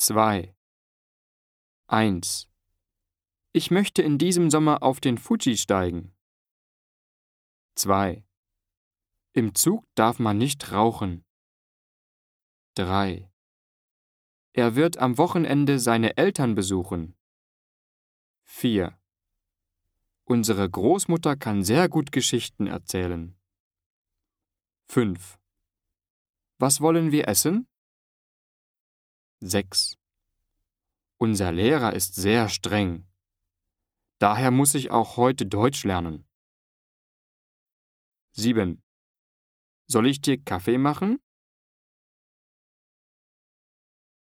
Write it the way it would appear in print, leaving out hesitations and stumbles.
2. 1. Ich möchte in diesem Sommer auf den Fuji steigen. 2. Im Zug darf man nicht rauchen. 3. Er wird am Wochenende seine Eltern besuchen. 4. Unsere Großmutter kann sehr gut Geschichten erzählen. 5. Was wollen wir essen? 6. Unser Lehrer ist sehr streng. Daher muss ich auch heute Deutsch lernen. 7. Soll ich dir Kaffee machen?